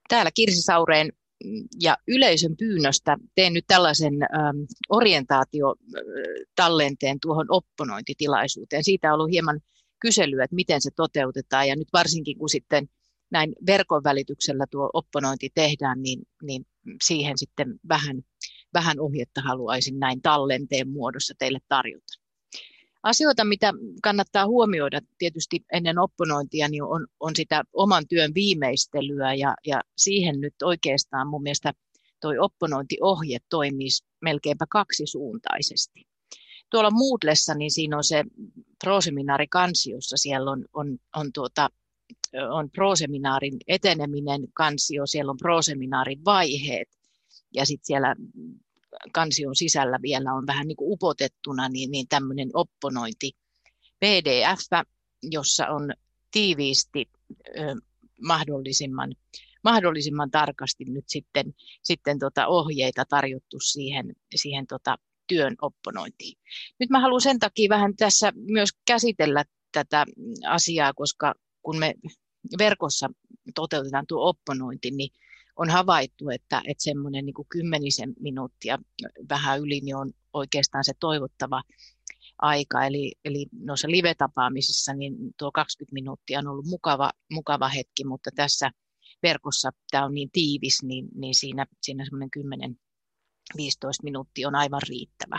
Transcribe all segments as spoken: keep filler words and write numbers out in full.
Täällä Kirsi Saureen ja yleisön pyynnöstä teen nyt tällaisen ähm, orientaatiotallenteen tuohon opponointitilaisuuteen. Siitä on ollut hieman kyselyä, että miten se toteutetaan, ja nyt varsinkin kun sitten näin verkon välityksellä tuo opponointi tehdään, niin, niin siihen sitten vähän, vähän ohjetta haluaisin näin tallenteen muodossa teille tarjota. Asioita, mitä kannattaa huomioida tietysti ennen opponointia, niin on, on sitä oman työn viimeistelyä, ja, ja siihen nyt oikeastaan mun mielestä toi opponointiohje toimii melkeinpä kaksisuuntaisesti. Tuolla Moodlessa, niin siinä on se proseminaarikansiossa, siellä on, on, on, tuota, on proseminaarin eteneminen kansio, siellä on proseminaarin vaiheet, ja sitten siellä kansion sisällä vielä on vähän niin kuin upotettuna niin, niin tämmöinen opponointi P D F, jossa on tiiviisti ö, mahdollisimman, mahdollisimman tarkasti nyt sitten, sitten tota ohjeita tarjottu siihen, siihen tota työn opponointiin. Nyt mä haluan sen takia vähän tässä myös käsitellä tätä asiaa, koska kun me verkossa toteutetaan tuo opponointi, niin on havaittu, että, että semmoinen niin kuin kymmenisen minuuttia vähän yli niin on oikeastaan se toivottava aika. Eli, eli noissa live-tapaamisissa niin tuo kaksikymmentä minuuttia on ollut mukava, mukava hetki, mutta tässä verkossa tämä on niin tiivis, niin, niin siinä, siinä semmoinen kymmenen viisitoista minuuttia on aivan riittävä.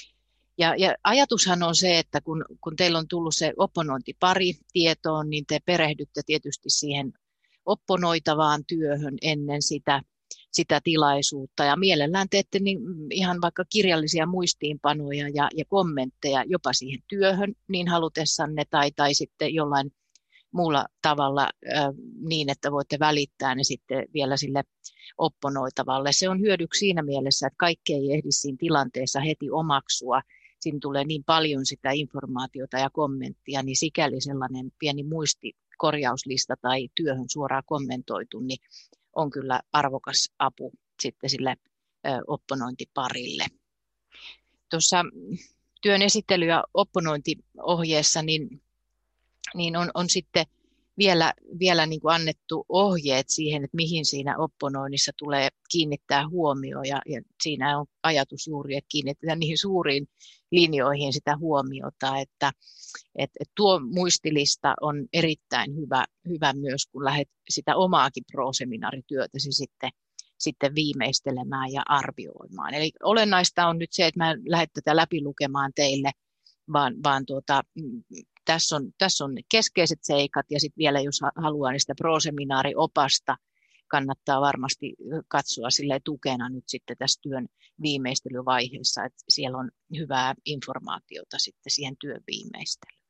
Ja, ja ajatushan on se, että kun, kun teillä on tullut se opponointipari tietoon, niin te perehdytte tietysti siihen opponoitavaan työhön ennen sitä, sitä tilaisuutta, ja mielellään teette niin ihan vaikka kirjallisia muistiinpanoja ja, ja kommentteja jopa siihen työhön niin halutessanne, tai, tai sitten jollain muulla tavalla äh, niin, että voitte välittää ne sitten vielä sille opponoitavalle. Se on hyödyksi siinä mielessä, että kaikki ei ehdi siinä tilanteessa heti omaksua. Siinä tulee niin paljon sitä informaatiota ja kommenttia, niin sikäli sellainen pieni muistikorjauslista tai työhön suoraan kommentoitu, niin on kyllä arvokas apu sitten sille ö, opponointiparille. Tuossa työn esittely- ja opponointiohjeessa niin, niin on, on sitten vielä, vielä niin kuin annettu ohjeet siihen, että mihin siinä opponoinnissa tulee kiinnittää huomioon, ja, ja siinä on ajatus juuri, että kiinnitetään niihin suuriin linjoihin sitä huomiota, että, että, että tuo muistilista on erittäin hyvä, hyvä myös, kun lähdet sitä omaakin proseminaarityötäsi sitten, sitten viimeistelemään ja arvioimaan. Eli olennaista on nyt se, että mä en lähde tätä läpi lukemaan teille, vaan, vaan tuota, Tässä on, tässä on keskeiset seikat, ja sitten vielä jos haluaa niistä proseminaariopasta, kannattaa varmasti katsoa sille tukena nyt sitten tässä työn viimeistelyvaiheessa, että siellä on hyvää informaatiota sitten siihen työn viimeistelyyn.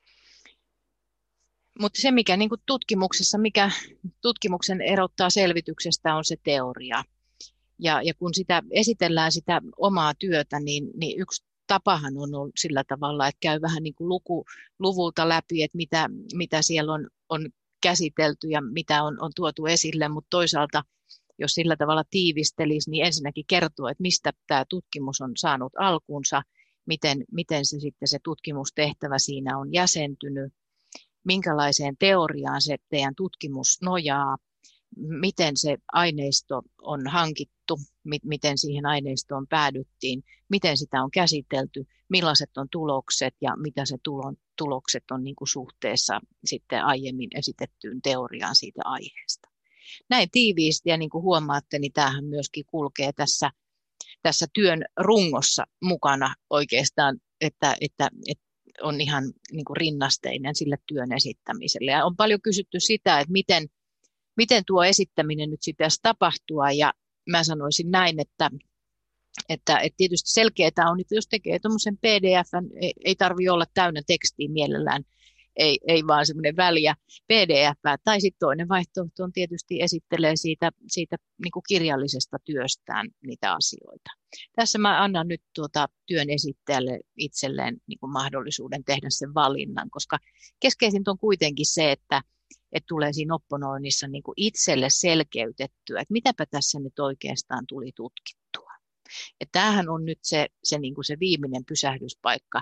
Mutta se, mikä niin kuin tutkimuksessa, mikä tutkimuksen erottaa selvityksestä, on se teoria. Ja, ja kun sitä esitellään sitä omaa työtä, niin, niin yksi tapahan on ollut sillä tavalla, että käy vähän niin kuin luku, luvulta läpi, että mitä, mitä siellä on, on käsitelty ja mitä on, on tuotu esille, mutta toisaalta, jos sillä tavalla tiivistelisi, niin ensinnäkin kertoo, että mistä tämä tutkimus on saanut alkunsa, miten, miten se sitten se tutkimustehtävä siinä on jäsentynyt, minkälaiseen teoriaan se teidän tutkimus nojaa, miten se aineisto on hankittu, miten siihen aineistoon päädyttiin, miten sitä on käsitelty, millaiset on tulokset ja mitä se tulon, tulokset on niin kuin suhteessa sitten aiemmin esitettyyn teoriaan siitä aiheesta. Näin tiiviisti, ja niin kuin huomaatte, niin tämähän myöskin kulkee tässä, tässä työn rungossa mukana oikeastaan, että, että, että on ihan niin kuin rinnasteinen sille työn esittämiselle. Ja on paljon kysytty sitä, että miten Miten tuo esittäminen nyt sitten tapahtua, ja mä sanoisin näin, että, että, että tietysti selkeää on, että jos tekee tuommoisen P D F:n, ei, ei tarvitse olla täynnä tekstiä mielellään, ei, ei vaan semmoinen väliä P D F, tai sitten toinen vaihtoehto on tietysti esittelee siitä, siitä niin kuin kirjallisesta työstään niitä asioita. Tässä mä annan nyt tuota työn esittäjälle itselleen niin kuin mahdollisuuden tehdä sen valinnan, koska keskeisintä on kuitenkin se, että että tulee siinä opponoinnissa niin kuin itselle selkeytettyä, että mitäpä tässä nyt oikeastaan tuli tutkittua. Ja tämähän on nyt se, se, niin kuin se viimeinen pysähdyspaikka,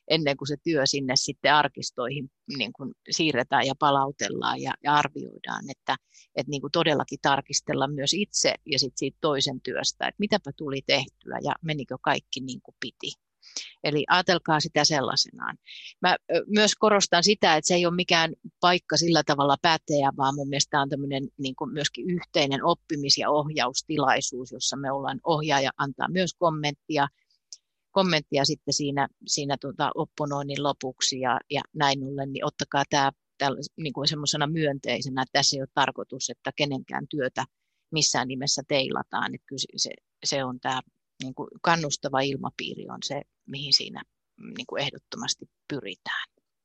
ennen kuin se työ sinne sitten arkistoihin niin kuin siirretään ja palautellaan ja, ja arvioidaan, että, että niin kuin todellakin tarkistella myös itse ja sitten siitä toisen työstä, että mitäpä tuli tehtyä ja menikö kaikki niin kuin piti. Eli ajatelkaa sitä sellaisenaan. Mä myös korostan sitä, että se ei ole mikään paikka sillä tavalla päteä, vaan mun mielestä tämä on tämmöinen niin kuin myöskin yhteinen oppimis- ja ohjaustilaisuus, jossa me ollaan ohjaaja antaa myös kommenttia, kommenttia sitten siinä, siinä tuota opponoinnin lopuksi ja, ja näin ollen, niin ottakaa tämä niin kuin semmoisena myönteisenä, että tässä ei ole tarkoitus, että kenenkään työtä missään nimessä teilataan, että kyllä se, se on tämä niin kuin kannustava ilmapiiri on se, mihin siinä niin kuin ehdottomasti pyritään.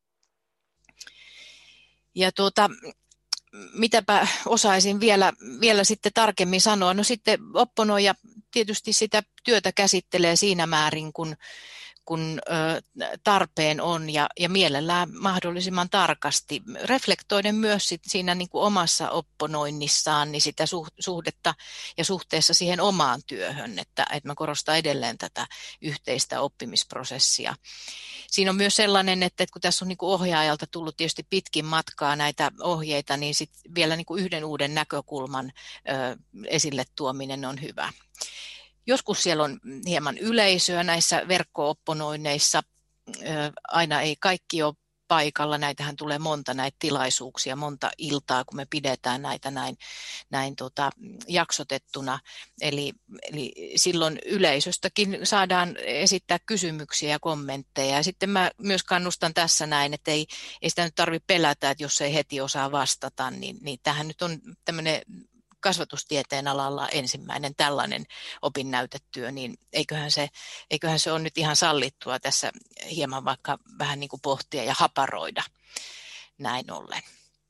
Ja tuota, mitäpä osaisin vielä, vielä sitten tarkemmin sanoa, no sitten opponoija tietysti sitä työtä käsittelee siinä määrin, kun kun tarpeen on ja, ja mielellään mahdollisimman tarkasti. Reflektoiden myös sit siinä niin kuin omassa opponoinnissaan niin sitä suhdetta ja suhteessa siihen omaan työhön, että, että mä korostan edelleen tätä yhteistä oppimisprosessia. Siinä on myös sellainen, että, että kun tässä on niin kuin ohjaajalta tullut tietysti pitkin matkaa näitä ohjeita, niin sit vielä niin kuin yhden uuden näkökulman ö, esille tuominen on hyvä. Joskus siellä on hieman yleisöä näissä verkko-opponoinneissa. Aina ei kaikki ole paikalla. Näitähän tulee monta näitä tilaisuuksia, monta iltaa, kun me pidetään näitä näin, näin tota, jaksotettuna. Eli, eli silloin yleisöstäkin saadaan esittää kysymyksiä ja kommentteja. Ja sitten mä myös kannustan tässä näin, että ei, ei sitä nyt tarvitse pelätä, että jos ei heti osaa vastata, niin, niin tämähän nyt on tämmöinen kasvatustieteen alalla ensimmäinen tällainen opinnäytetyö, niin eiköhän se, eiköhän se ole nyt ihan sallittua tässä hieman vaikka vähän niin kuin pohtia ja haparoida näin ollen.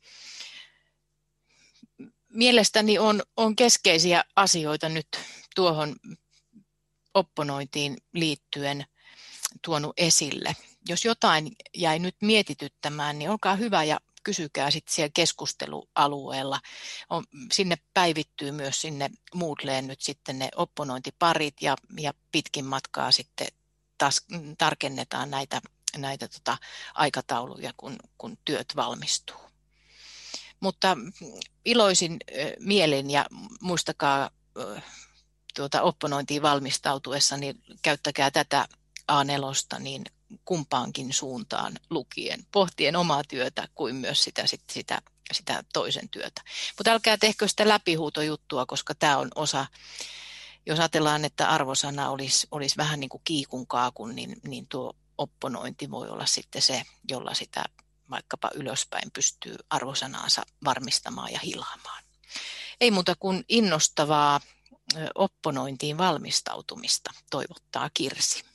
Mielestäni on, on keskeisiä asioita nyt tuohon opponointiin liittyen tuonut esille. Jos jotain jäi nyt mietityttämään, niin olkaa hyvä ja kysykää sitten siellä keskustelualueella. On, sinne päivittyy myös sinne Moodleen nyt sitten ne opponointiparit ja, ja pitkin matkaa sitten taas tarkennetaan näitä, näitä tota aikatauluja, kun, kun työt valmistuu. Mutta iloisin mielin ja muistakaa tuota opponointiin valmistautuessa, niin käyttäkää tätä A neljä niin kumpaankin suuntaan lukien, pohtien omaa työtä kuin myös sitä, sit, sitä, sitä toisen työtä. Mutta älkää tehkö sitä läpihuutojuttua, koska tämä on osa, jos ajatellaan, että arvosana olisi, olisi vähän niin kuin kiikun kaakun, niin, niin tuo opponointi voi olla sitten se, jolla sitä vaikkapa ylöspäin pystyy arvosanaansa varmistamaan ja hilaamaan. Ei muuta kuin innostavaa opponointiin valmistautumista toivottaa Kirsi.